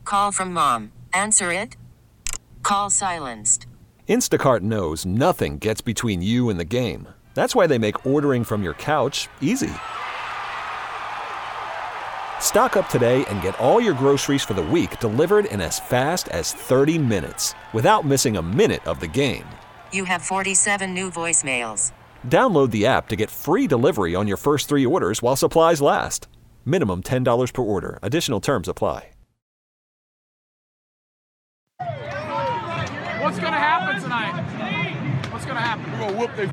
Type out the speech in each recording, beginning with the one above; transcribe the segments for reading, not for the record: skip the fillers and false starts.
Call from mom. Answer it. Call silenced. Instacart knows nothing gets between you and the game. That's why they make ordering from your couch easy. Stock up today and get all your groceries for the week delivered in as fast as 30 minutes without missing a minute of the game. You have 47 new voicemails. Download the app to get free delivery on your first 3 orders while supplies last. Minimum $10 per order. Additional terms apply. What's going to happen tonight? What's going to happen? We're going to whoop their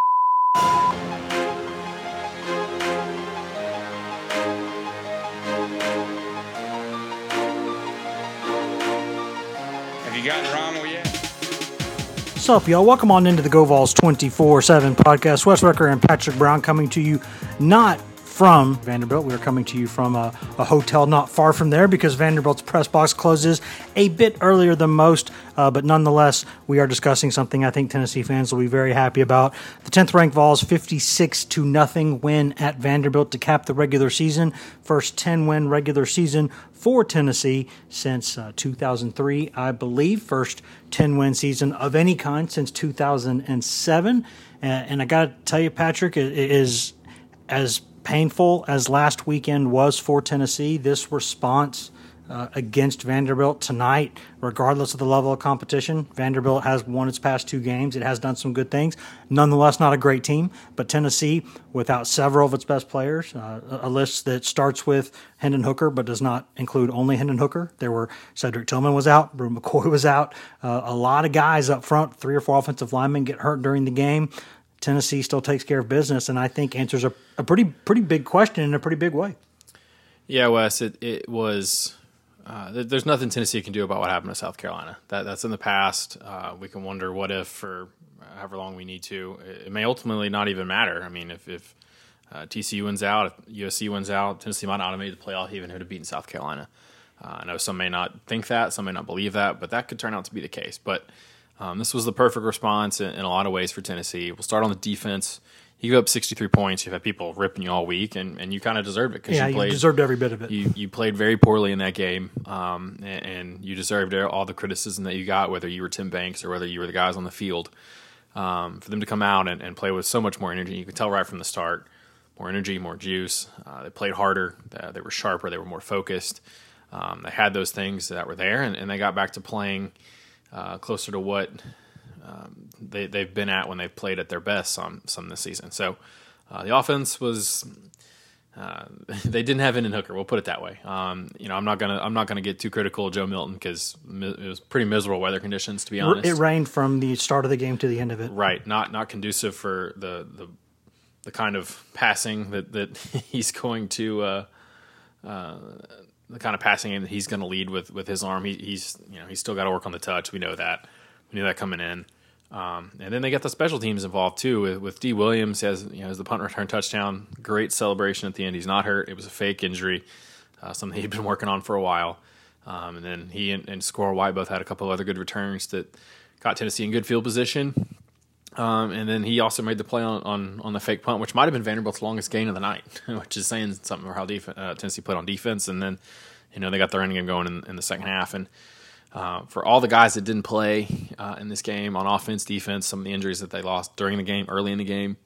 Have you gotten Rommel yet? What's up, y'all? Welcome on into the Go Vols 24/7 podcast. Wes Rucker and Patrick Brown coming to you not from Vanderbilt. We are coming to you from a hotel not far from there because Vanderbilt's press box closes a bit earlier than most. But nonetheless, we are discussing something I think Tennessee fans will be very happy about. The 10th ranked Vols 56-0 win at Vanderbilt to cap the regular season. First 10-win regular season for Tennessee since 2003, I believe. First 10-win season of any kind since 2007. And I got to tell you, Patrick, it is as painful as last weekend was for Tennessee. This response against Vanderbilt tonight, regardless of the level of competition, Vanderbilt has won its past 2 games. It has done some good things. Nonetheless, not a great team. But Tennessee, without several of its best players, a list that starts with Hendon Hooker but does not include only Hendon Hooker. There were Cedric Tillman was out, Brew McCoy was out. A lot of guys up front, 3 or 4 offensive linemen get hurt during the game. Tennessee still takes care of business, and I think answers a pretty big question in a pretty big way. Yeah, Wes, it was there's nothing Tennessee can do about what happened to South Carolina. That's in the past. We can wonder what if for however long we need to. It may ultimately not even matter. I mean, if TCU wins out, if USC wins out, Tennessee might not have made the playoff even if it had beaten South Carolina. I know some may not think that, some may not believe that, but that could turn out to be the case. But this was the perfect response in a lot of ways for Tennessee. We'll start on the defense. You give up 63 points. You've had people ripping you all week, and you kind of deserved it. Yeah, you deserved every bit of it. You played very poorly in that game, and you deserved all the criticism that you got, whether you were Tim Banks or whether you were the guys on the field. For them to come out and play with so much more energy, you could tell right from the start, more energy, more juice. They played harder. They were sharper. They were more focused. They had those things that were there, and they got back to playing closer to what they've been at when they've played at their best some this season. So the offense was they didn't have Hendon Hooker. We'll put it that way. I'm not gonna get too critical of Joe Milton because it was pretty miserable weather conditions, to be honest. It rained from the start of the game to the end of it. Right, not conducive for the kind of passing that he's going to. The kind of passing game that he's going to lead with his arm. He's still got to work on the touch. We know that. We knew that coming in. And then they got the special teams involved too with D. Williams as the punt return touchdown. Great celebration at the end. He's not hurt. It was a fake injury, something he'd been working on for a while. And then he and Squirrel White both had a couple of other good returns that got Tennessee in good field position. And then he also made the play on the fake punt, which might have been Vanderbilt's longest gain of the night, which is saying something about how Tennessee played on defense. And then, they got their running game going in the second half. And for all the guys that didn't play in this game on offense, defense, some of the injuries that they lost during the game, early in the game,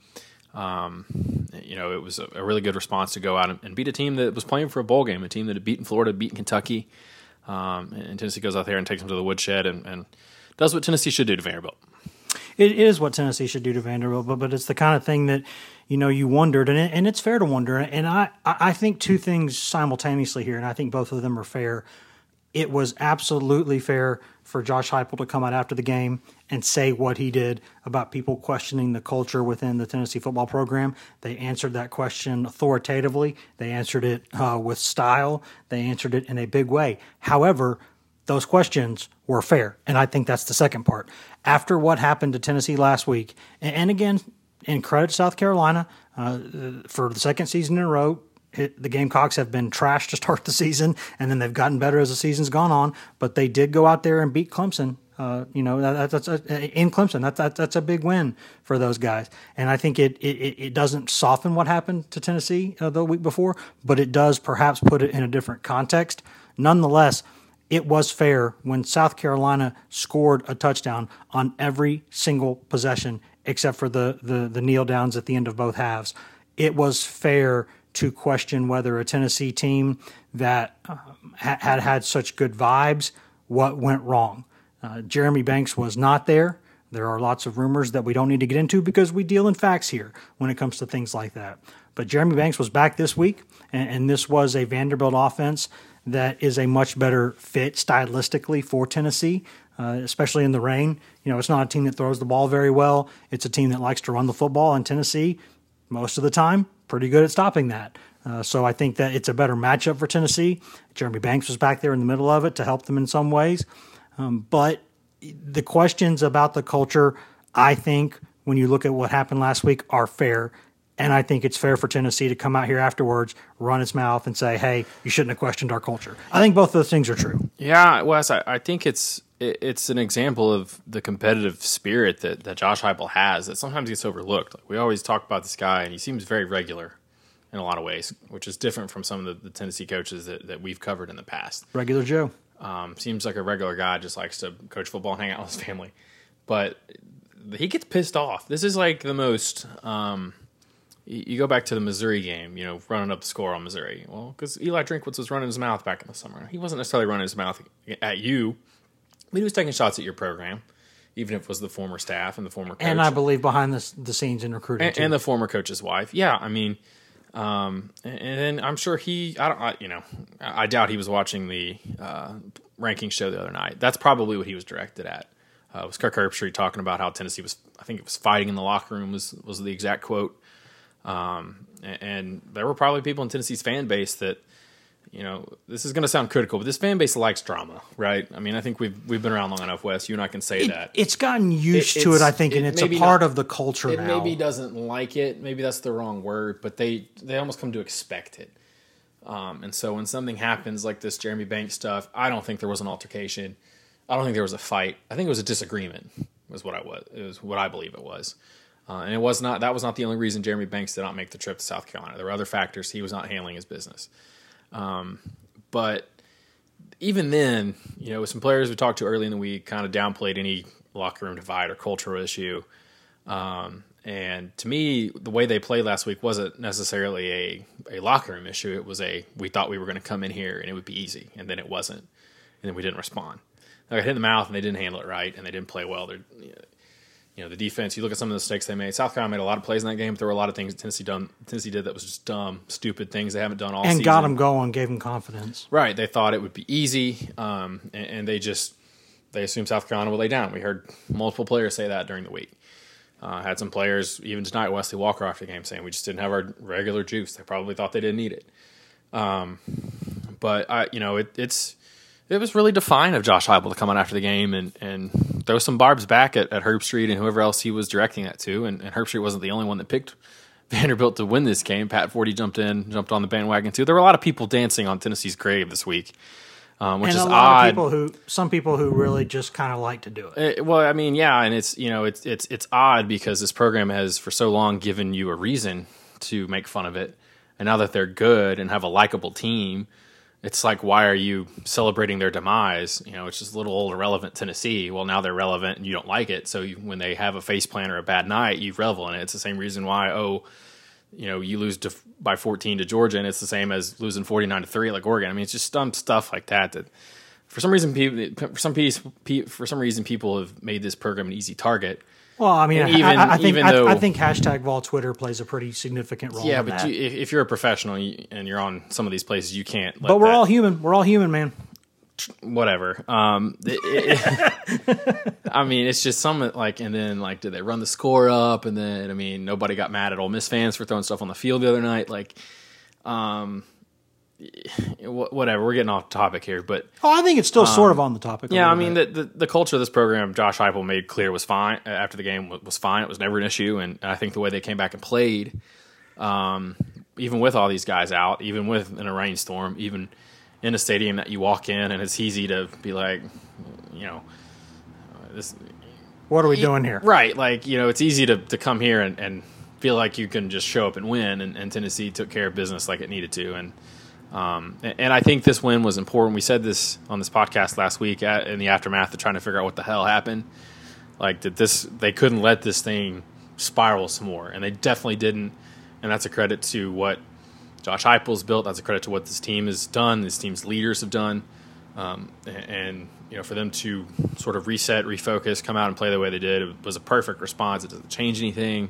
it was a really good response to go out and beat a team that was playing for a bowl game, a team that had beaten Florida, beaten Kentucky. And Tennessee goes out there and takes them to the woodshed and does what Tennessee should do to Vanderbilt. It is what Tennessee should do to Vanderbilt, but it's the kind of thing that, you wondered, and it's fair to wonder. And I think 2 things simultaneously here, and I think both of them are fair. It was absolutely fair for Josh Heupel to come out after the game and say what he did about people questioning the culture within the Tennessee football program. They answered that question authoritatively. They answered it with style. They answered it in a big way. However, those questions were fair, and I think that's the second part. After what happened to Tennessee last week, and again, in credit to South Carolina, for the second season in a row, the Gamecocks have been trash to start the season, and then they've gotten better as the season's gone on, but they did go out there and beat Clemson. In Clemson, that's a big win for those guys, and I think it doesn't soften what happened to Tennessee the week before, but it does perhaps put it in a different context. Nonetheless, it was fair when South Carolina scored a touchdown on every single possession except for the kneel downs at the end of both halves. It was fair to question whether a Tennessee team that had such good vibes, what went wrong. Jeremy Banks was not there. There are lots of rumors that we don't need to get into because we deal in facts here when it comes to things like that. But Jeremy Banks was back this week, and this was a Vanderbilt offense that is a much better fit stylistically for Tennessee, especially in the rain. You know, it's not a team that throws the ball very well. It's a team that likes to run the football, and Tennessee, most of the time, pretty good at stopping that. So I think that it's a better matchup for Tennessee. Jeremy Banks was back there in the middle of it to help them in some ways. But the questions about the culture, I think, when you look at what happened last week, are fair. And I think it's fair for Tennessee to come out here afterwards, run its mouth, and say, hey, you shouldn't have questioned our culture. I think both of those things are true. Yeah, Wes, I think it's an example of the competitive spirit that Josh Heupel has that sometimes gets overlooked. Like, we always talk about this guy, and he seems very regular in a lot of ways, which is different from some of the Tennessee coaches that we've covered in the past. Regular Joe. Seems like a regular guy, just likes to coach football and hang out with his family. But he gets pissed off. This is like the most... you go back to the Missouri game, you know, running up the score on Missouri. Well, because Eli Drinkwitz was running his mouth back in the summer. He wasn't necessarily running his mouth at you, but he was taking shots at your program, even if it was the former staff and the former coach. And I believe behind the scenes in recruiting, and the former coach's wife. Yeah, I mean, and I'm sure I doubt he was watching the ranking show the other night. That's probably what he was directed at. It was Kirk Herbstreit talking about how Tennessee was, I think it was fighting in the locker room was the exact quote. And there were probably people in Tennessee's fan base that, you know, this is going to sound critical, but this fan base likes drama, right? I mean, I think we've been around long enough, Wes. You and I can say that. It's gotten used to it, I think, and it's a part of the culture now. It maybe doesn't like it. Maybe that's the wrong word, but they almost come to expect it. And so when something happens like this Jeremy Banks stuff, I don't think there was an altercation. I don't think there was a fight. I think it was a disagreement. It was what I believe it was. And that was not the only reason Jeremy Banks did not make the trip to South Carolina. There were other factors. He was not handling his business. But even then, you know, some players we talked to early in the week kind of downplayed any locker room divide or cultural issue. And to me, the way they played last week wasn't necessarily a locker room issue. It was we thought we were going to come in here and it would be easy, and then it wasn't. And then we didn't respond. They got hit in the mouth and they didn't handle it right, and they didn't play well. You know, the defense, you look at some of the mistakes they made. South Carolina made a lot of plays in that game, but there were a lot of things that Tennessee did that was just dumb, stupid things they haven't done all season. And got them going, gave them confidence. Right. They thought it would be easy, and they assumed South Carolina would lay down. We heard multiple players say that during the week. Had some players, even tonight, Wesley Walker after the game, saying we just didn't have our regular juice. They probably thought they didn't need it. But it was really defiant of Josh Heupel to come on after the game and throw some barbs back at Herbstreit and whoever else he was directing that to. And Herbstreit wasn't the only one that picked Vanderbilt to win this game. Pat Forty jumped on the bandwagon too. There were a lot of people dancing on Tennessee's grave this week, which is odd. Some people who really just kind of like to do it. Well, I mean, yeah, and it's odd because this program has for so long given you a reason to make fun of it, and now that they're good and have a likable team, it's like, why are you celebrating their demise? You know, it's just a little old irrelevant Tennessee. Well, now they're relevant and you don't like it. So when they have a face plant or a bad night, you revel in it. It's the same reason why, you lose by 14 to Georgia, and it's the same as losing 49-3 like Oregon. I mean, it's just dumb stuff like that for some reason people have made this program an easy target. Well, I mean, I think hashtag Vol Twitter plays a pretty significant role. Yeah, in but that. If you're a professional and you're on some of these places, you can't. But we're all human. We're all human, man. Whatever. I mean, it's just some and then did they run the score up? And then nobody got mad at Ole Miss fans for throwing stuff on the field the other night. Whatever. We're getting off topic here, but I think it's still sort of on the topic. Yeah, I mean the culture of this program, Josh Heupel made clear was fine after the game was fine. It was never an issue, and I think the way they came back and played, even with all these guys out, even with in a rainstorm, even in a stadium that you walk in and it's easy to be like, this. What are we doing here? Right, it's easy to come here and feel like you can just show up and win, and Tennessee took care of business like it needed to, and And I think this win was important. We said this on this podcast last week in the aftermath of trying to figure out what the hell happened. Like, they couldn't let this thing spiral some more, and they definitely didn't. And that's a credit to what Josh Heupel's built. That's a credit to what this team has done, this team's leaders have done. And for them to sort of reset, refocus, come out and play the way they did, it was a perfect response. It doesn't change anything.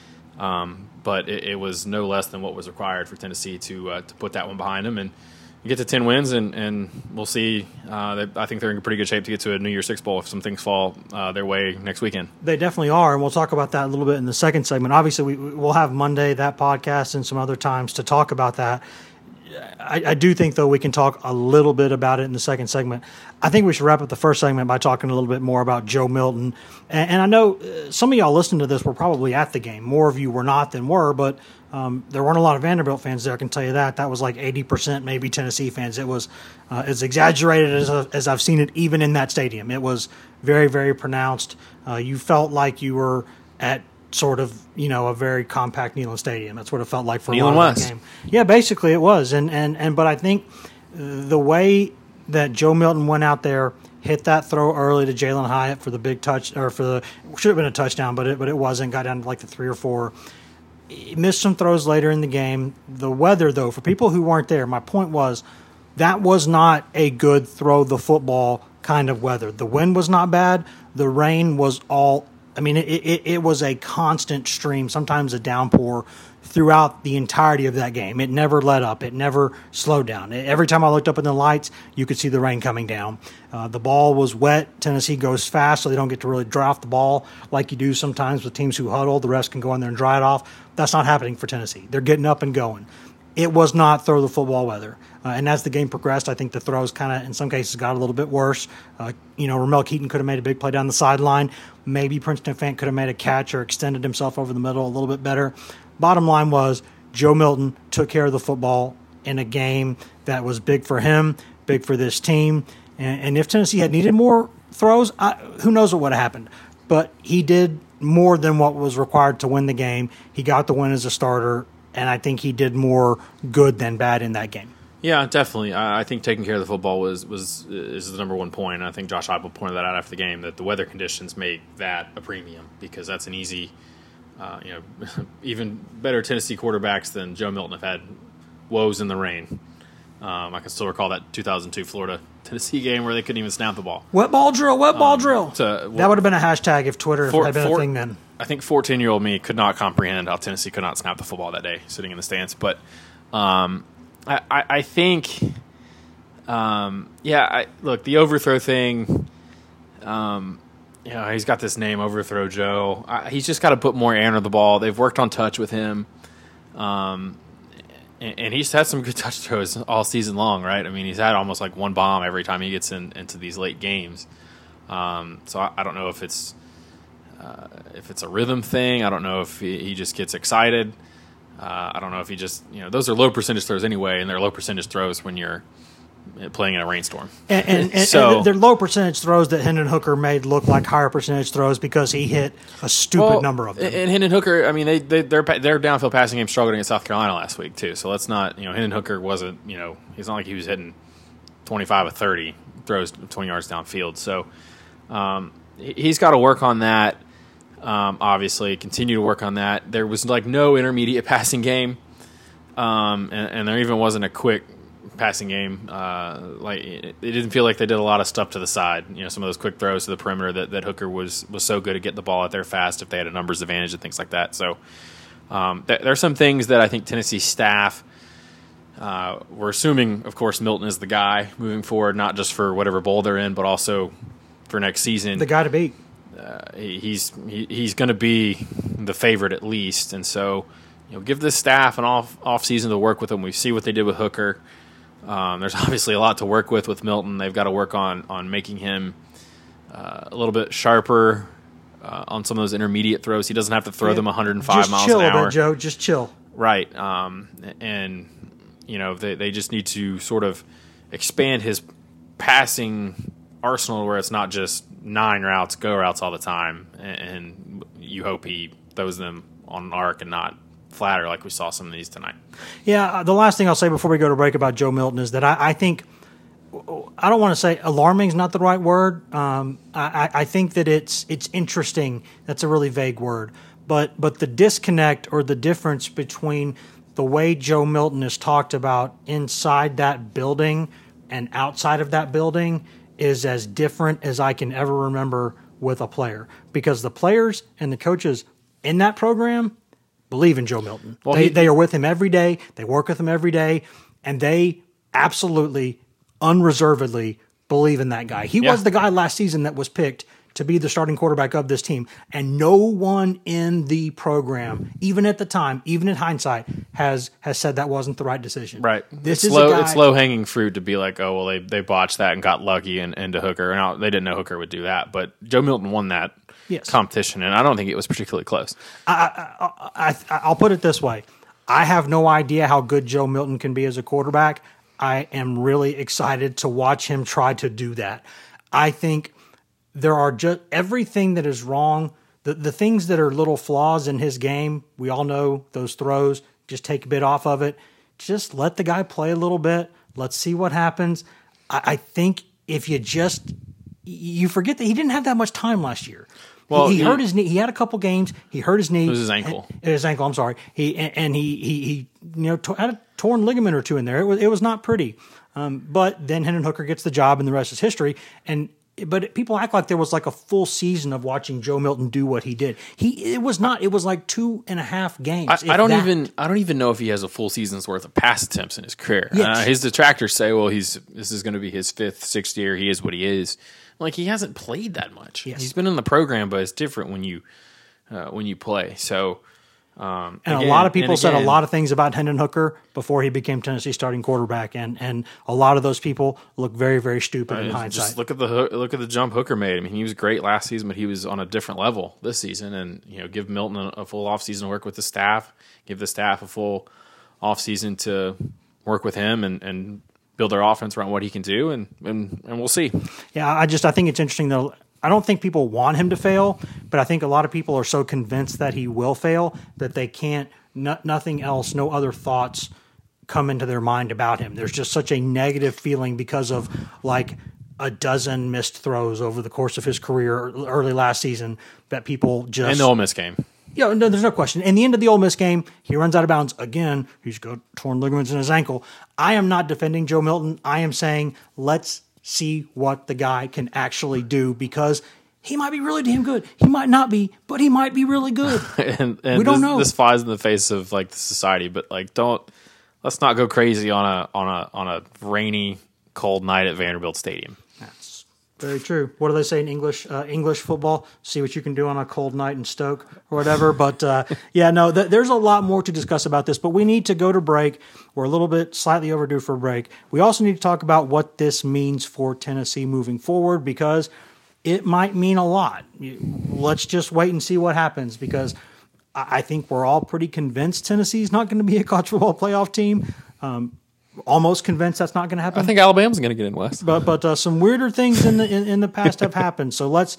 But it was no less than what was required for Tennessee to put that one behind them and get to 10 wins, and we'll see. I think they're in pretty good shape to get to a New Year's Six Bowl if some things fall their way next weekend. They definitely are, and we'll talk about that a little bit in the second segment. Obviously, we'll have Monday, that podcast, and some other times to talk about that. I do think, though, we can talk a little bit about it in the second segment. I think we should wrap up the first segment by talking a little bit more about Joe Milton. And I know some of y'all listening to this were probably at the game. More of you were not than were, but there weren't a lot of Vanderbilt fans there, I can tell you that. That was like 80% maybe Tennessee fans. It was as exaggerated as I've seen it even in that stadium. It was very, very pronounced. You felt like you were at sort of, a very compact Neyland Stadium. That's what it felt like for a lot of that game. Yeah, basically it was. But I think the way that Joe Milton went out there, hit that throw early to Jalen Hyatt for the big touch, or should have been a touchdown, but it wasn't. Got down to like the 3 or 4. He missed some throws later in the game. The weather, though, for people who weren't there, my point was that was not a good throw the football kind of weather. The wind was not bad. The rain was it was a constant stream, sometimes a downpour throughout the entirety of that game. It never let up. It never slowed down. Every time I looked up in the lights, you could see the rain coming down. The ball was wet. Tennessee goes fast, so they don't get to really dry off the ball like you do sometimes with teams who huddle. The refs can go in there and dry it off. That's not happening for Tennessee. They're getting up and going. It was not throw the football weather. And as the game progressed, I think the throws kind of, in some cases, got a little bit worse. Ramel Keaton could have made a big play down the sideline. Maybe Princeton Fant could have made a catch or extended himself over the middle a little bit better. Bottom line was Joe Milton took care of the football in a game that was big for him, big for this team. And if Tennessee had needed more throws, who knows what would have happened. But he did more than what was required to win the game. He got the win as a starter, and I think he did more good than bad in that game. Yeah, definitely. I think taking care of the football is the number one point. And I think Josh Heupel pointed that out after the game, that the weather conditions make that a premium, because that's an easy, even better Tennessee quarterbacks than Joe Milton have had woes in the rain. I can still recall that 2002 Florida-Tennessee game where they couldn't even snap the ball. Wet ball drill. That would have been a hashtag if Twitter had been a thing then. I think 14-year-old me could not comprehend how Tennessee could not snap the football that day, sitting in the stands. But I think, look, the overthrow thing, he's got this name, Overthrow Joe. He's just got to put more air under the ball. They've worked on touch with him. And he's had some good touch throws all season long, right? I mean, he's had almost like one bomb every time he gets into these late games. So I don't know if it's a rhythm thing. I don't know if he just gets excited. I don't know if he just, those are low percentage throws anyway, and they're low percentage throws when you're playing in a rainstorm. And they're low percentage throws that Hendon Hooker made look like higher percentage throws because he hit a stupid number of them. And Hendon Hooker, I mean, their downfield passing game struggled against South Carolina last week too. So let's not, Hendon Hooker wasn't, it's not like he was hitting 25 of 30 throws 20 yards downfield. So he's got to work on that. Obviously, continue to work on that. There was like no intermediate passing game, and there even wasn't a quick passing game. It didn't feel like they did a lot of stuff to the side. Some of those quick throws to the perimeter that Hooker was so good at getting the ball out there fast if they had a numbers advantage and things like that. So there are some things that I think Tennessee staff, we're assuming, of course, Milton is the guy moving forward, not just for whatever bowl they're in, but also for next season. The guy to beat. He's going to be the favorite at least, and so give this staff an off season to work with him. We see what they did with Hooker. There's obviously a lot to work with Milton. They've got to work on making him a little bit sharper on some of those intermediate throws. He doesn't have to throw them 105 miles an hour. Just chill a bit, Joe. Just chill. Right, and they just need to sort of expand his passing arsenal where it's not just 9 go routes all the time, and you hope he throws them on an arc and not flatter like we saw some of these tonight. Yeah, the last thing I'll say before we go to break about Joe Milton is that I think, I don't want to say alarming is not the right word. I think that it's interesting. That's a really vague word. But the disconnect or the difference between the way Joe Milton is talked about inside that building and outside of that building is as different as I can ever remember with a player. Because the players and the coaches in that program believe in Joe Milton. Well, they are with him every day. They work with him every day. And they absolutely, unreservedly believe in that guy. He was the guy last season that was picked to be the starting quarterback of this team. And no one in the program, even at the time, even in hindsight, has said that wasn't the right decision. Right. This it's is low, it's low-hanging fruit to be like, oh, well, they botched that and got lucky into Hooker. Now, they didn't know Hooker would do that, but Joe Milton won that competition, and I don't think it was particularly close. I'll put it this way. I have no idea how good Joe Milton can be as a quarterback. I am really excited to watch him try to do that. I think there are just everything that is wrong, the things that are little flaws in his game. We all know those throws. Just take a bit off of it. Just let the guy play a little bit. Let's see what happens. I think if you forget that he didn't have that much time last year. Well, he hurt his knee. He had a couple games. He hurt his knee. It was his ankle. His ankle. I'm sorry. He had a torn ligament or two in there. It was not pretty. But then Hendon Hooker gets the job, and the rest is history. But people act like there was like a full season of watching Joe Milton do what he did. It was not. It was like 2.5 games. I don't even know if he has a full season's worth of pass attempts in his career. Yes. His detractors say, well, this is going to be his 5th, 6th year. He is what he is. Like, he hasn't played that much. Yes. He's been in the program, but it's different when you play. So, a lot of people said a lot of things about Hendon Hooker before he became Tennessee's starting quarterback, and a lot of those people look very, very stupid in hindsight. Just look at the jump Hooker made. I mean, he was great last season, but he was on a different level this season. And give Milton a full offseason to work with the staff, give the staff a full offseason to work with him and build their offense around what he can do, and we'll see. Yeah, I think it's interesting though. I don't think people want him to fail, but I think a lot of people are so convinced that he will fail that they can't, nothing else, no other thoughts come into their mind about him. There's just such a negative feeling because of like a dozen missed throws over the course of his career early last season that people just... And the Ole Miss game. Yeah, no, there's no question. In the end of the Ole Miss game, he runs out of bounds again. He's got torn ligaments in his ankle. I am not defending Joe Milton. I am saying let's see what the guy can actually do, because he might be really damn good. He might not be, but he might be really good. and we don't know. This flies in the face of like the society, but like let's not go crazy on a rainy, cold night at Vanderbilt Stadium. That's very true. What do they say in English? English football. See what you can do on a cold night in Stoke or whatever. But there's a lot more to discuss about this. But we need to go to break. We're a little bit slightly overdue for a break. We also need to talk about what this means for Tennessee moving forward, because it might mean a lot. Let's just wait and see what happens, because I think we're all pretty convinced Tennessee's not going to be a college football playoff team. Almost convinced that's not going to happen. I think Alabama's going to get in West. But some weirder things in the past have happened. So let's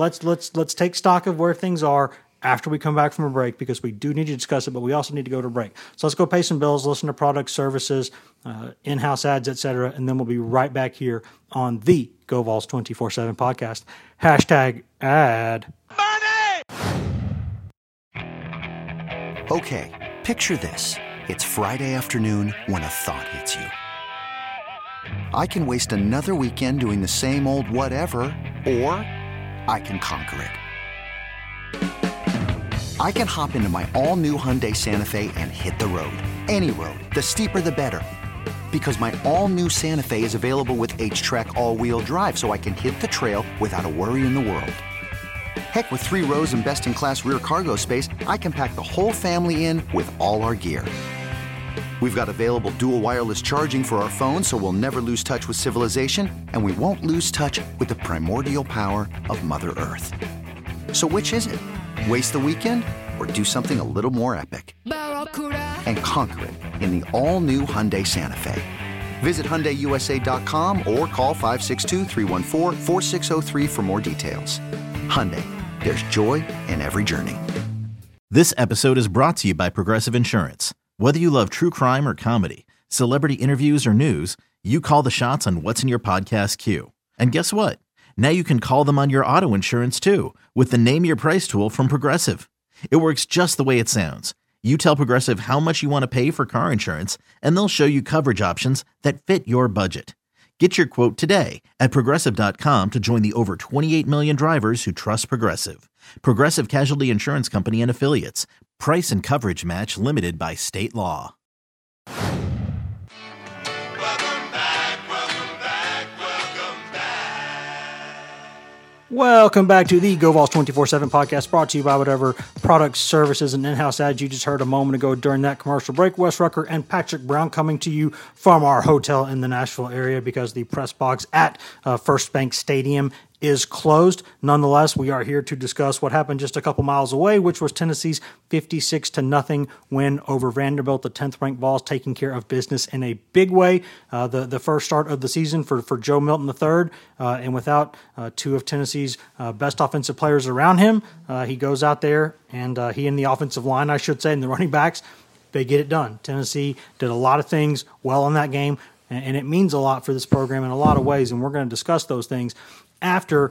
take stock of where things are after we come back from a break, because we do need to discuss it, but we also need to go to break. So let's go pay some bills, listen to products, services, in-house ads, etc., and then we'll be right back here on the Go Vols 24/7 podcast. #ad. Okay, picture this. It's Friday afternoon when a thought hits you. I can waste another weekend doing the same old whatever, or I can conquer it. I can hop into my all-new Hyundai Santa Fe and hit the road. Any road. The steeper, the better. Because my all-new Santa Fe is available with H-Track all-wheel drive, so I can hit the trail without a worry in the world. Heck, with 3 rows and best-in-class rear cargo space, I can pack the whole family in with all our gear. We've got available dual wireless charging for our phones, so we'll never lose touch with civilization, and we won't lose touch with the primordial power of Mother Earth. So which is it? Waste the weekend or do something a little more epic? And conquer it in the all-new Hyundai Santa Fe. Visit HyundaiUSA.com or call 562-314-4603 for more details. Hyundai, there's joy in every journey. This episode is brought to you by Progressive Insurance. Whether you love true crime or comedy, celebrity interviews or news, you call the shots on what's in your podcast queue. And guess what? Now you can call them on your auto insurance too with the Name Your Price tool from Progressive. It works just the way it sounds. You tell Progressive how much you want to pay for car insurance, and they'll show you coverage options that fit your budget. Get your quote today at Progressive.com to join the over 28 million drivers who trust Progressive. Progressive Casualty Insurance Company and Affiliates. Price and coverage match limited by state law. Welcome back to the GoVols 24/7 podcast, brought to you by whatever products, services, and in-house ads you just heard a moment ago during that commercial break. Wes Rucker and Patrick Brown coming to you from our hotel in the Nashville area because the press box at First Bank Stadium is closed. Nonetheless, we are here to discuss what happened just a couple miles away, which was Tennessee's 56-0 win over Vanderbilt. The 10th-ranked Vols taking care of business in a big way. The first start of the season for Joe Milton III, and without two of Tennessee's best offensive players around him, he goes out there and he and the offensive line, I should say, and the running backs, they get it done. Tennessee did a lot of things well in that game, and it means a lot for this program in a lot of ways, and we're going to discuss those things after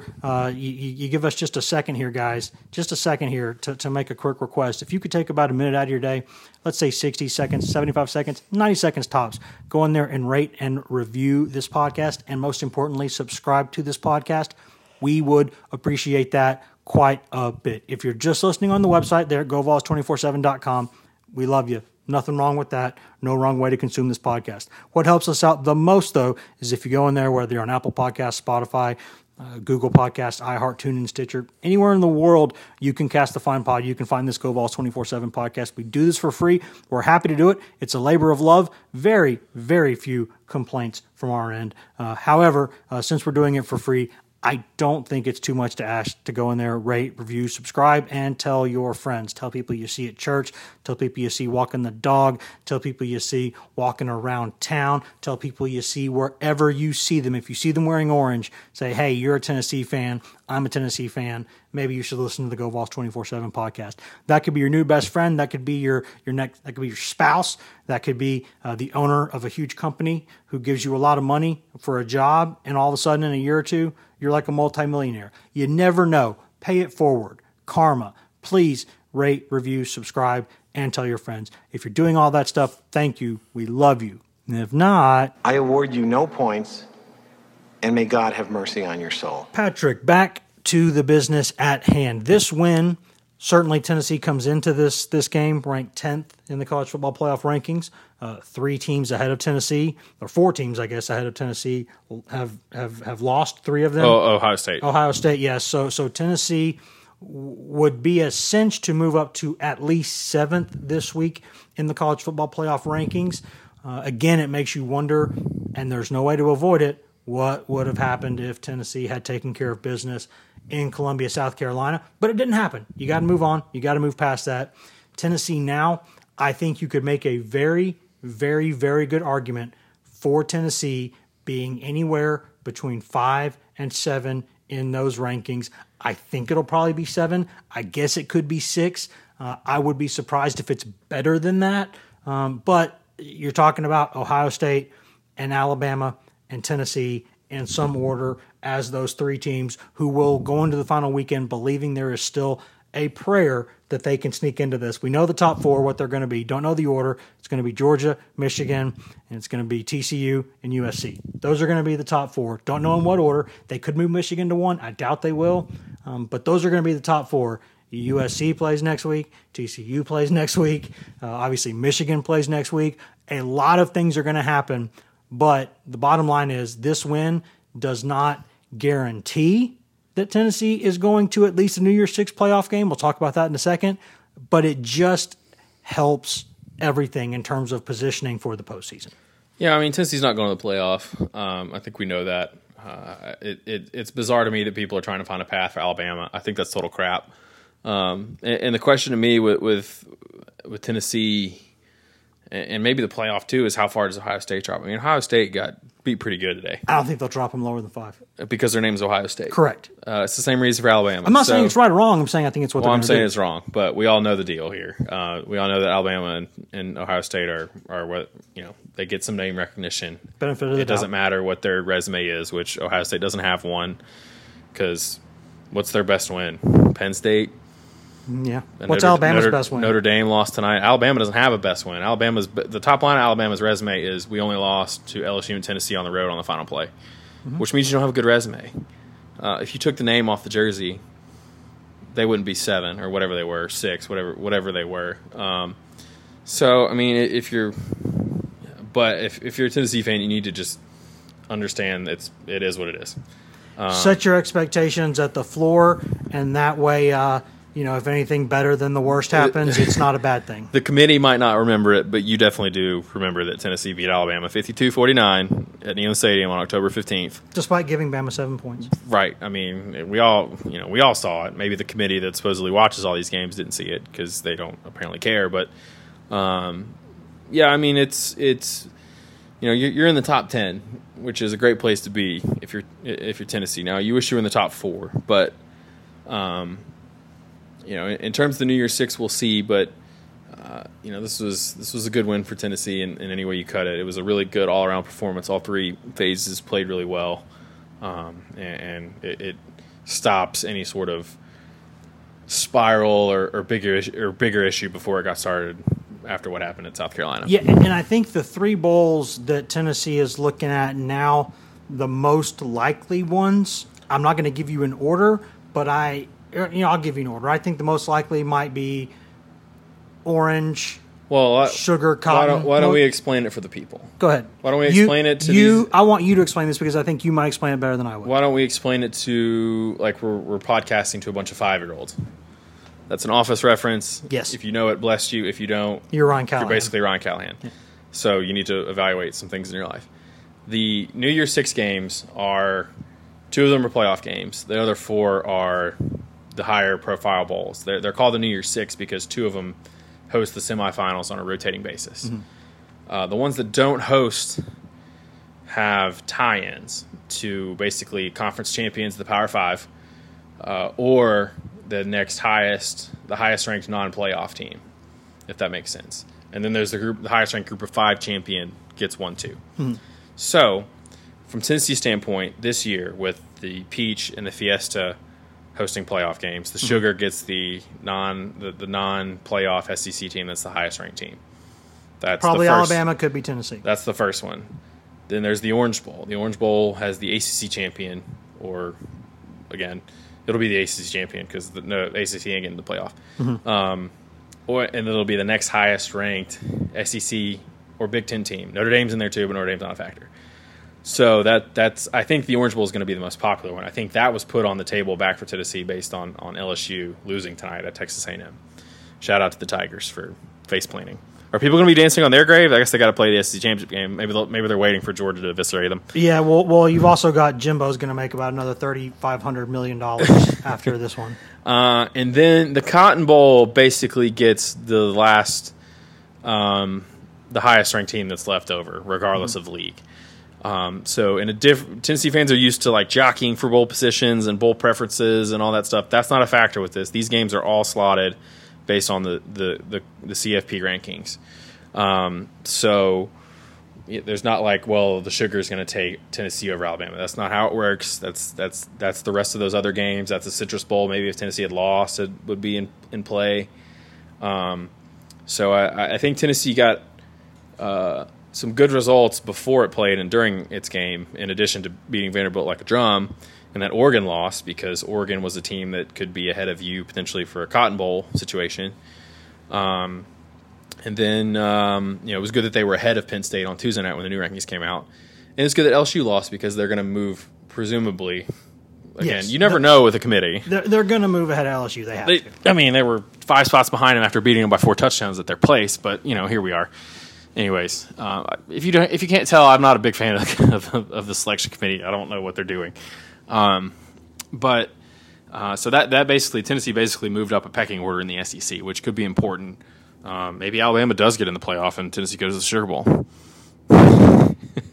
you give us just a second here, guys, just a second here to make a quick request. If you could take about a minute out of your day, let's say 60 seconds, 75 seconds, 90 seconds tops, go in there and rate and review this podcast, and most importantly, subscribe to this podcast. We would appreciate that quite a bit. If you're just listening on the website there at GoVols247.com, we love you. Nothing wrong with that. No wrong way to consume this podcast. What helps us out the most, though, is if you go in there, whether you're on Apple Podcasts, Spotify, Google Podcasts, iHeart, TuneIn, Stitcher, anywhere in the world you can cast the fine pod. You can find this GoVols 24/7 podcast. We do this for free. We're happy to do it. It's a labor of love. Very, very few complaints from our end. However, since we're doing it for free, I don't think it's too much to ask to go in there, rate, review, subscribe, and tell your friends. Tell people you see at church. Tell people you see walking the dog. Tell people you see walking around town. Tell people you see wherever you see them. If you see them wearing orange, say, hey, you're a Tennessee fan. I'm a Tennessee fan. Maybe you should listen to the GoVols 24/7 podcast. That could be your new best friend. That could be your next. That could be your spouse. That could be the owner of a huge company who gives you a lot of money for a job, and all of a sudden in a year or two, you're like a multimillionaire. You never know. Pay it forward. Karma. Please rate, review, subscribe, and tell your friends. If you're doing all that stuff, thank you. We love you. And if not, I award you no points, and may God have mercy on your soul. Patrick, back to the business at hand. This win, certainly Tennessee comes into this game ranked 10th in the college football playoff rankings. 3 teams ahead of Tennessee, or 4 teams, I guess, ahead of Tennessee have lost 3 of them. Oh, Ohio State. Ohio State, yes. So Tennessee would be a cinch to move up to at least 7th this week in the college football playoff rankings. Again, it makes you wonder, and there's no way to avoid it, what would have happened if Tennessee had taken care of business in Columbia, South Carolina. But it didn't happen. You got to move on. You got to move past that. Tennessee now, I think you could make a very, very, very good argument for Tennessee being anywhere between 5 and 7 in those rankings. I think it'll probably be 7. I guess it could be 6. I would be surprised if it's better than that. But you're talking about Ohio State and Alabama and Tennessee in some order as those 3 teams who will go into the final weekend believing there is still a prayer that they can sneak into this. We know the top 4, what they're going to be. Don't know the order. It's going to be Georgia, Michigan, and it's going to be TCU and USC. Those are going to be the top 4. Don't know in what order. They could move Michigan to 1. I doubt they will. But those are going to be the top 4. USC plays next week. TCU plays next week. Obviously, Michigan plays next week. A lot of things are going to happen. But the bottom line is this win does not guarantee that Tennessee is going to at least a New Year's Six playoff game. We'll talk about that in a second. But it just helps everything in terms of positioning for the postseason. Yeah, I mean, Tennessee's not going to the playoff. I think we know that. It's bizarre to me that people are trying to find a path for Alabama. I think that's total crap. And the question to me with Tennessee, and maybe the playoff too, is how far does Ohio State drop? I mean, Ohio State got beat pretty good today I don't think they'll drop them lower than 5. because their name's Ohio State. Correct. It's the same reason for Alabama. I'm not saying it's right or wrong. I'm saying I think it's what Well, they're I'm going to saying do. it's wrong, but we all know the deal here. We all know that Alabama and Ohio State are what they get some name recognition. Benefit of the It doesn't doubt. matter what their resume is, which Ohio State doesn't have one. Because what's their best win? Penn State. Yeah. And What's Alabama's best win? Notre Dame lost tonight. Alabama doesn't have a best win. The top line of Alabama's resume is we only lost to LSU and Tennessee on the road on the final play, which means you don't have a good resume. If you took the name off the jersey, they wouldn't be 7 or whatever they were, 6, whatever they were. So I mean, if you're a Tennessee fan, you need to just understand it is what it is. Set your expectations at the floor, and that way, if anything better than the worst happens, it's not a bad thing. The committee might not remember it, but you definitely do remember that Tennessee beat Alabama 52-49 at Neyland Stadium on October 15th. Despite giving Bama 7 points. Right. I mean, we all saw it. Maybe the committee that supposedly watches all these games didn't see it because they don't apparently care. But yeah, I mean, it's you're in the top 10, which is a great place to be if you're Tennessee. Now, you wish you were in the top 4, but in terms of the New Year's Six, we'll see. But this was a good win for Tennessee in any way you cut it. It was a really good all around performance. All 3 phases played really well, and it stops any sort of spiral or bigger issue before it got started after what happened in South Carolina. Yeah, and I think the 3 bowls that Tennessee is looking at now, the most likely ones. I'm not going to give you an order, but I'll give you an order. I think the most likely might be orange, sugar, cotton. Why don't we explain it for the people? Go ahead. Why don't we explain it to these? I want you to explain this because I think you might explain it better than I would. Why don't we explain it to, like, we're podcasting to a bunch of 5-year-olds. That's an Office reference. Yes. If you know it, bless you. If you don't, you're Ryan Callahan. You're basically Ryan Callahan. Yeah. So you need to evaluate some things in your life. The New Year's 6 games are 2 of them are playoff games. The other 4 are the higher profile bowls. They're called the New Year's 6 because 2 of them host the semifinals on a rotating basis. Mm-hmm. The ones that don't host have tie-ins to basically conference champions, the Power 5, or the highest ranked non-playoff team, if that makes sense. And then there's the highest ranked group of 5 champion gets 1, 2. Mm-hmm. So, from Tennessee's standpoint, this year with the Peach and the Fiesta hosting playoff games, the Sugar gets the non-playoff SEC team that's the highest ranked team. That's probably the first, Alabama, could be Tennessee. That's the first one. Then there's the Orange Bowl. The Orange Bowl has the ACC champion, or again, it'll be the ACC champion because the ACC ain't getting the playoff. Mm-hmm. And it'll be the next highest ranked SEC or Big Ten team. Notre Dame's in there too, but Notre Dame's not a factor. So that's I think the Orange Bowl is going to be the most popular one. I think that was put on the table back for Tennessee based on LSU losing tonight at Texas A&M. Shout out to the Tigers for face planting. Are people going to be dancing on their grave? I guess they got to play the SEC championship game. Maybe they're waiting for Georgia to eviscerate them. Yeah, well, you've also got Jimbo's going to make about another $3,500 million after this one. And then the Cotton Bowl basically gets the last, the highest ranked team that's left over, regardless of the league. So Tennessee fans are used to like jockeying for bowl positions and bowl preferences and all that stuff. That's not a factor with this. These games are all slotted based on the CFP rankings. So there's not like, well, the Sugar is going to take Tennessee over Alabama. That's not how it works. That's the rest of those other games. That's a Citrus Bowl. Maybe if Tennessee had lost, it would be in play. So I think Tennessee got some good results before it played and during its game, in addition to beating Vanderbilt like a drum. And that Oregon lost because Oregon was a team that could be ahead of you potentially for a Cotton Bowl situation. And then, it was good that they were ahead of Penn State on Tuesday night when the new rankings came out. And it's good that LSU lost because they're going to move, presumably. Again, yes, you never know with a committee. They're going to move ahead of LSU. They have to. I mean, they were 5 spots behind them after beating them by 4 touchdowns at their place. But, here we are. Anyways, if you can't tell, I'm not a big fan of the selection committee. I don't know what they're doing. So that basically, Tennessee basically moved up a pecking order in the SEC, which could be important. Maybe Alabama does get in the playoff and Tennessee goes to the Sugar Bowl.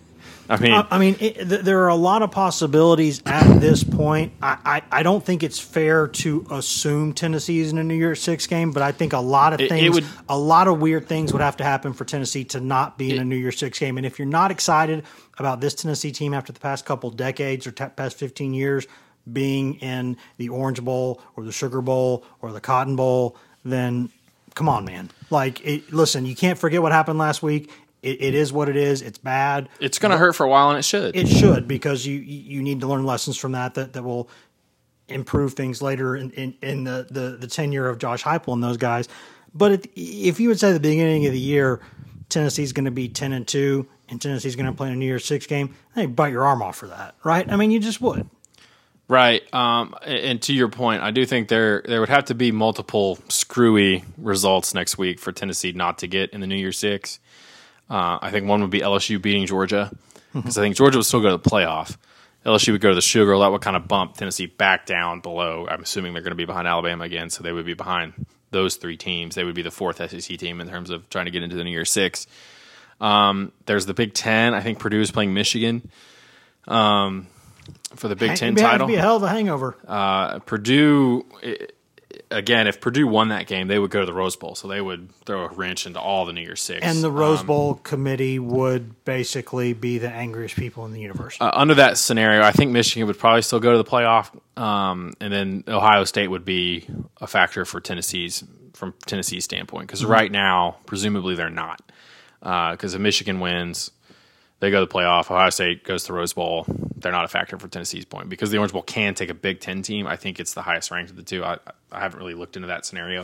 There are a lot of possibilities at this point. I don't think it's fair to assume Tennessee is in a New Year's Six game, but I think a lot of a lot of weird things would have to happen for Tennessee to not be in a New Year's Six game. And if you're not excited about this Tennessee team after the past couple decades or past 15 years being in the Orange Bowl or the Sugar Bowl or the Cotton Bowl, then come on, man. Listen, you can't forget what happened last week. It is what it is. It's bad. It's going to hurt for a while, and it should. It should, because you need to learn lessons from that will improve things later in the tenure of Josh Heupel and those guys. But if you would say at the beginning of the year Tennessee's going to be 10-2 and Tennessee's going to play in a New Year's Six game, hey, bite your arm off for that, right? I mean, you just would. Right. And to your point, I do think there would have to be multiple screwy results next week for Tennessee not to get in the New Year's Six. I think one would be LSU beating Georgia, because I think Georgia would still go to the playoff. LSU would go to the Sugar Bowl. That would kind of bump Tennessee back down below. I'm assuming they're going to be behind Alabama again, so they would be behind those three teams. They would be the fourth SEC team in terms of trying to get into the New Year's Six. There's the Big Ten. I think Purdue is playing Michigan for the Big Ten title. It would be a hell of a hangover. Purdue, again, if Purdue won that game, they would go to the Rose Bowl, so they would throw a wrench into all the New Year's Six. And the Rose Bowl committee would basically be the angriest people in the universe. Under that scenario, I think Michigan would probably still go to the playoff, and then Ohio State would be a factor for from Tennessee's standpoint, because right now, presumably they're not. Because if Michigan wins, they go to the playoff. Ohio State goes to the Rose Bowl. They're not a factor for Tennessee's point. Because the Orange Bowl can take a Big Ten team, I think it's the highest ranked of the two. I haven't really looked into that scenario.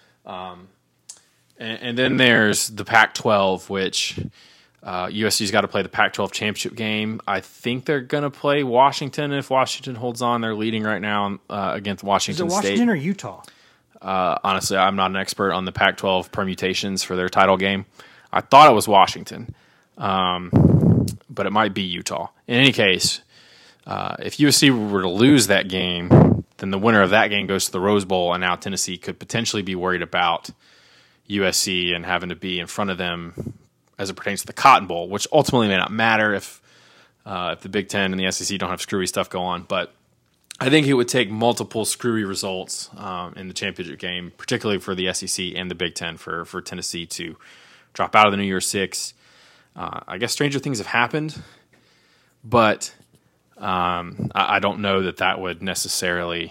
And then there's the Pac-12, which USC's got to play the Pac-12 championship game. I think they're going to play Washington. If Washington holds on, they're leading right now against Washington State. Is it Washington or Utah? Honestly, I'm not an expert on the Pac-12 permutations for their title game. I thought it was Washington, but it might be Utah. In any case, if USC were to lose that game, then the winner of that game goes to the Rose Bowl, and now Tennessee could potentially be worried about USC and having to be in front of them as it pertains to the Cotton Bowl, which ultimately may not matter if the Big Ten and the SEC don't have screwy stuff go on. But I think it would take multiple screwy results in the championship game, particularly for the SEC and the Big Ten, for Tennessee to drop out of the New Year's Six. I guess stranger things have happened, but I don't know that would necessarily.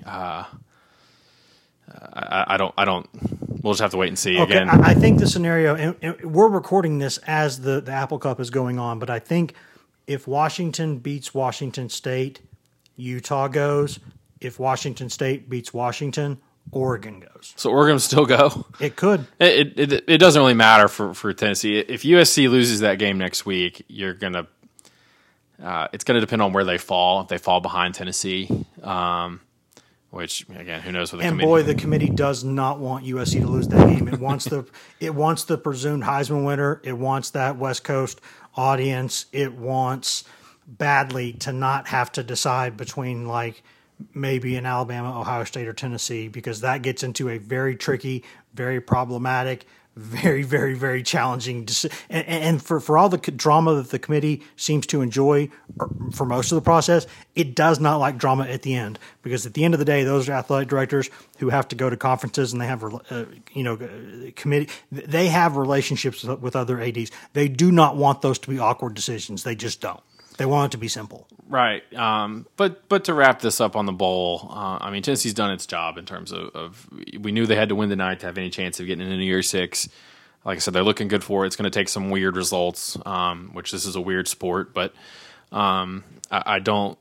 I don't. We'll just have to wait and see again. I think the scenario, and we're recording this as the Apple Cup is going on, but I think if Washington beats Washington State, Utah goes. If Washington State beats Washington, Oregon goes. So Oregon still go? It could. It doesn't really matter for Tennessee. If USC loses that game next week, you're gonna. It's going to depend on where they fall. If they fall behind Tennessee, which again, who knows what the committee. And boy, the committee does not want USC to lose that game. It wants the presumed Heisman winner. It wants that West Coast audience. It wants badly to not have to decide between maybe an Alabama, Ohio State, or Tennessee, because that gets into a very tricky, very problematic, very, very, very challenging. And for all the drama that the committee seems to enjoy for most of the process, it does not like drama at the end, because at the end of the day, those are athletic directors who have to go to conferences and they have, committee. They have relationships with other ADs. They do not want those to be awkward decisions. They just don't. They want it to be simple. Right. But to wrap this up on the bowl, Tennessee's done its job in terms of we knew they had to win tonight to have any chance of getting into New Year's Six. Like I said, they're looking good for it. It's going to take some weird results, which this is a weird sport. But I don't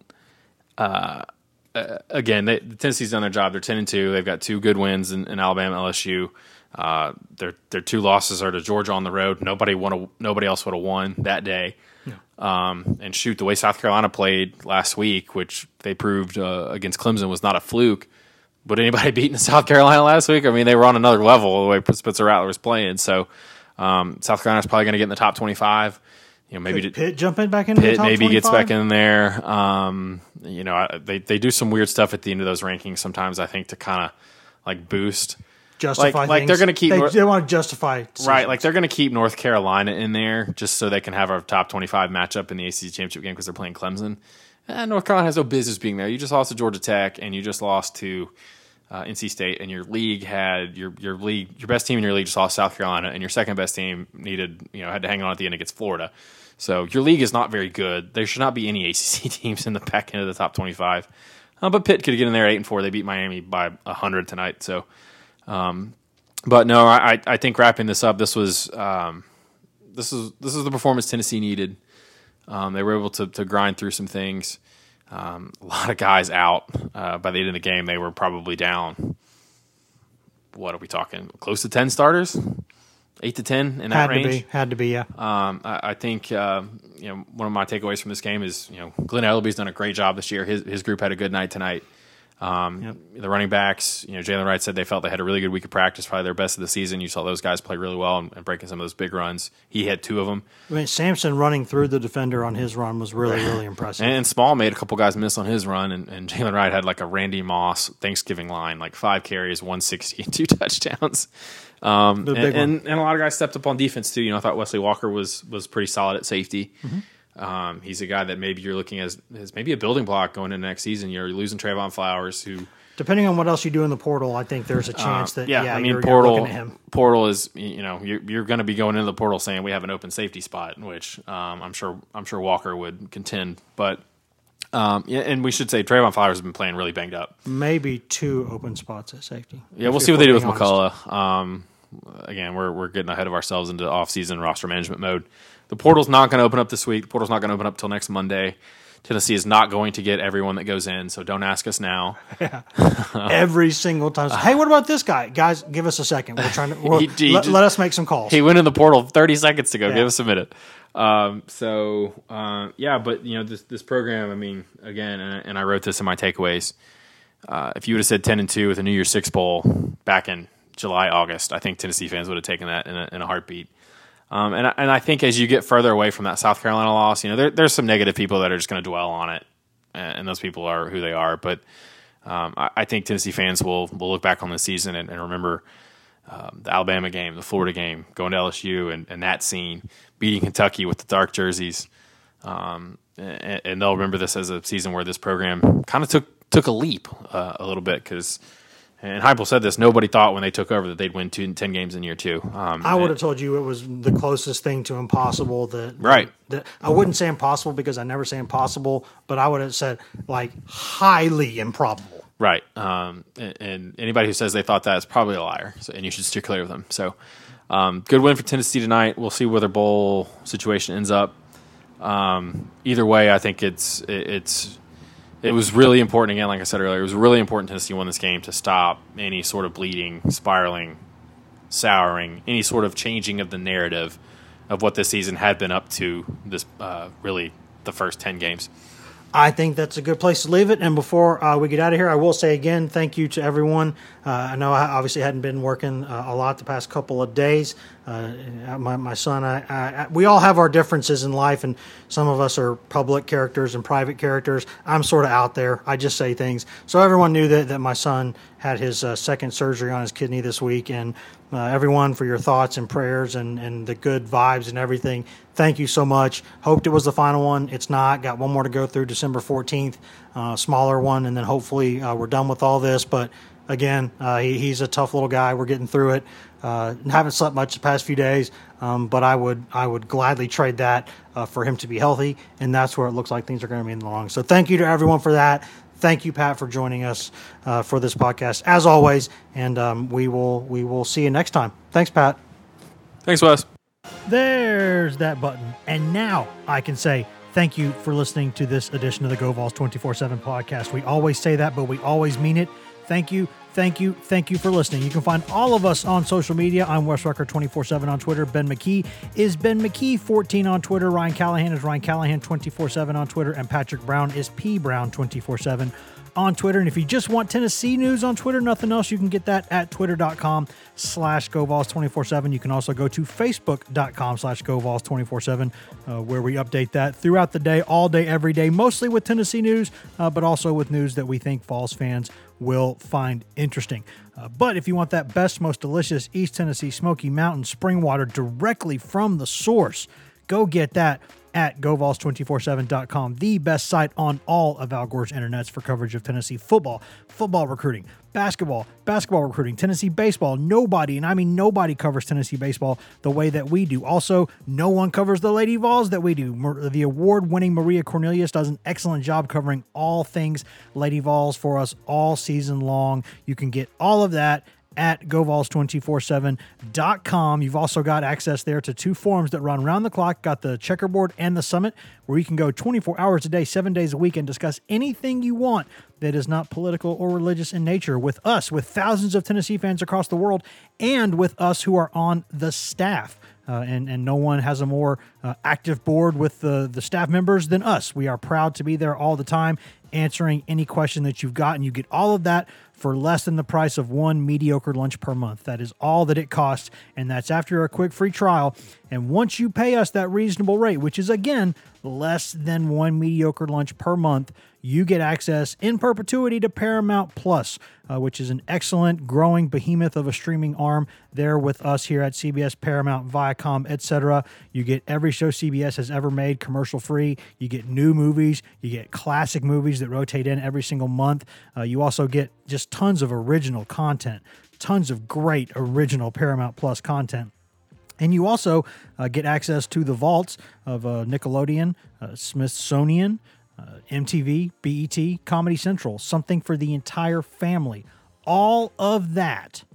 again, Tennessee's done their job. They're 10-2. They've got two good wins in Alabama, LSU. Their two losses are to Georgia on the road. Nobody else would have won that day. And shoot, the way South Carolina played last week, which they proved against Clemson was not a fluke. Would anybody beaten South Carolina last week? I mean, they were on another level the way Spencer Rattler was playing. So South Carolina's probably going to get in the top 25. Maybe Pitt jumping back into the top 25? Maybe gets back in there. They do some weird stuff at the end of those rankings sometimes, I think, to kind of boost. justify like things. they're going to keep they want to justify decisions. Right, like they're going to keep North Carolina in there just so they can have our top 25 matchup in the ACC championship game because they're playing Clemson. North Carolina has no business being there. You just lost to Georgia Tech and you just lost to NC State, and your league had your best team in your league just lost South Carolina, and your second best team had to hang on at the end against Florida. So your league is not very good. There should not be any ACC teams in the back end of the top 25. But Pitt could get in there 8-4. They beat Miami by 100 tonight. So, but no, I think wrapping this up, this is the performance Tennessee needed. They were able to grind through some things. A lot of guys out by the end of the game. They were probably down. What are we talking? Close to 10 starters, 8 to 10 in that range. Had to be, yeah. I think one of my takeaways from this game is Glenn Ellaby's done a great job this year. His group had a good night tonight. The running backs, Jalen Wright said they felt they had a really good week of practice, probably their best of the season. You saw those guys play really well and breaking some of those big runs. He had 2 of them. I mean, Sampson running through the defender on his run was really, really impressive. And Small made a couple guys miss on his run, and Jalen Wright had like a Randy Moss Thanksgiving line, like 5 carries, 160, and 2 touchdowns. And a lot of guys stepped up on defense too. I thought Wesley Walker was pretty solid at safety. Mm-hmm. He's a guy that maybe you're looking as maybe a building block going into next season. You're losing Trayvon Flowers, who depending on what else you do in the portal, I think there's a chance that you're portal looking at him. Portal is you're going to be going into the portal saying we have an open safety spot, which I'm sure Walker would contend, but. And we should say Trayvon Flowers has been playing really banged up. Maybe 2 open spots at safety. Yeah, we'll see what they do with McCullough. Again, we're getting ahead of ourselves into off-season roster management mode. The portal's not going to open up this week. The portal's not going to open up till next Monday. Tennessee is not going to get everyone that goes in, so don't ask us now. Yeah. Every single time. Hey, what about this guy? Guys, give us a second. We're trying to let us make some calls. He went in the portal 30 seconds ago. Yeah. Give us a minute. But this program, I mean, again, and I wrote this in my takeaways. If you would have said 10-2 with a New Year's Six bowl back in July, August, I think Tennessee fans would have taken that in a heartbeat. And I think as you get further away from that South Carolina loss, there's some negative people that are just going to dwell on it, and those people are who they are. But I think Tennessee fans will look back on this season and remember the Alabama game, the Florida game, going to LSU, and that scene, beating Kentucky with the dark jerseys. And they'll remember this as a season where this program kind of took a leap a little bit because – and Heupel said this, nobody thought when they took over that they'd win 10 games in year 2. I would have told you it was the closest thing to impossible. Right. I wouldn't say impossible because I never say impossible, but I would have said like highly improbable. Right. And anybody who says they thought that is probably a liar, and you should steer clear of them. So good win for Tennessee tonight. We'll see where their bowl situation ends up. Either way, I think it was really important, again, like I said earlier, it was really important Tennessee won this game to stop any sort of bleeding, spiraling, souring, any sort of changing of the narrative of what this season had been up to this really the first 10 games. I think that's a good place to leave it. And before we get out of here, I will say again, thank you to everyone. I know I obviously hadn't been working a lot the past couple of days. My son, we all have our differences in life, and some of us are public characters and private characters. I'm sort of out there. I just say things. So everyone knew that my son had his second surgery on his kidney this week, and everyone for your thoughts and prayers and the good vibes and everything. Thank you so much. Hoped it was the final one. It's not. Got one more to go through December 14th, smaller one, and then hopefully we're done with all this. But again, he's a tough little guy. We're getting through it. Haven't slept much the past few days, but I would gladly trade that for him to be healthy, and that's where it looks like things are going to be in the long. So thank you to everyone for that. Thank you, Pat, for joining us for this podcast, as always, and we will see you next time. Thanks, Pat. Thanks, Wes. There's that button. And now I can say thank you for listening to this edition of the Go Vols 24/7 podcast. We always say that, but we always mean it. Thank you. Thank you. Thank you for listening. You can find all of us on social media. I'm Wes Rucker 24/7 on Twitter. Ben McKee is Ben McKee 14 on Twitter. Ryan Callahan is Ryan Callahan 24/7 on Twitter. And Patrick Brown is P Brown 24/7 on Twitter. And if you just want Tennessee news on Twitter, nothing else, you can get that at twitter.com/GoVols247. You can also go to facebook.com/GoVols247, where we update that throughout the day, all day, every day, mostly with Tennessee news, but also with news that we think Vols fans will find interesting. But if you want that best, most delicious East Tennessee Smoky Mountain spring water directly from the source, go get that at GoVols247.com, the best site on all of Al Gore's internets for coverage of Tennessee football, football recruiting, basketball recruiting, Tennessee baseball. Nobody, and I mean nobody, covers Tennessee baseball the way that we do. Also, no one covers the Lady Vols that we do. The award-winning Maria Cornelius does an excellent job covering all things Lady Vols for us all season long. You can get all of that at GoVols247.com. You've also got access there to 2 forums that run around the clock. Got the Checkerboard and the Summit, where you can go 24 hours a day, 7 days a week, and discuss anything you want that is not political or religious in nature with us, with thousands of Tennessee fans across the world, and with us who are on the staff. And no one has a more active board with the staff members than us. We are proud to be there all the time, answering any question that you've got, and you get all of that for less than the price of one mediocre lunch per month. That is all that it costs, and that's after a quick free trial. And once you pay us that reasonable rate, which is, again, less than one mediocre lunch per month, you get access in perpetuity to Paramount Plus, which is an excellent, growing behemoth of a streaming arm there with us here at CBS, Paramount, Viacom, etc. You get every show CBS has ever made commercial-free. You get new movies. You get classic movies that rotate in every single month. You also get just tons of original content, tons of great original Paramount Plus content. And you also get access to the vaults of Nickelodeon, Smithsonian, MTV, BET, Comedy Central, something for the entire family. All of that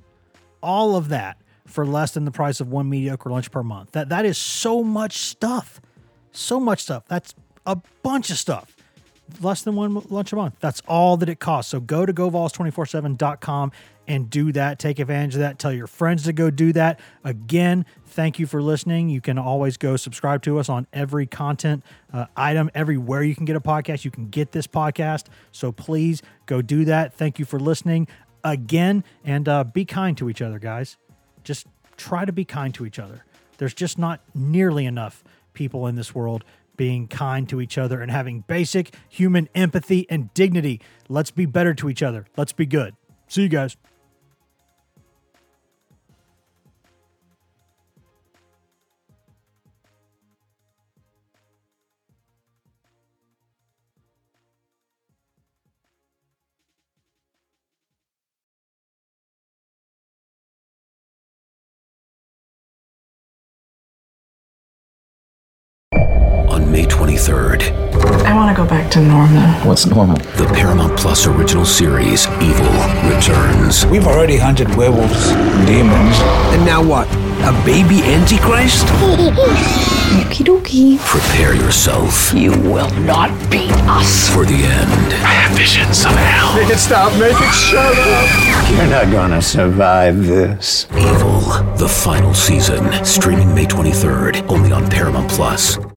for less than the price of one mediocre lunch per month. That is so much stuff. So much stuff. That's a bunch of stuff. Less than one lunch a month. That's all that it costs. So go to GoVols247.com and do that. Take advantage of that. Tell your friends to go do that. Again, thank you for listening. You can always go subscribe to us on every content item. Everywhere you can get a podcast, you can get this podcast. So please go do that. Thank you for listening again. And be kind to each other, guys. Just try to be kind to each other. There's just not nearly enough people in this world being kind to each other and having basic human empathy and dignity. Let's be better to each other. Let's be good. See you guys. May 23rd. I want to go back to normal. What's normal? The Paramount Plus original series, Evil, returns. We've already hunted werewolves and demons. And now what? A baby Antichrist? Okie dokie. Prepare yourself. You will not beat us. For the end. I have visions of hell. Make it stop. Make it shut up. You're not gonna survive this. Evil, the final season. Streaming May 23rd. Only on Paramount Plus.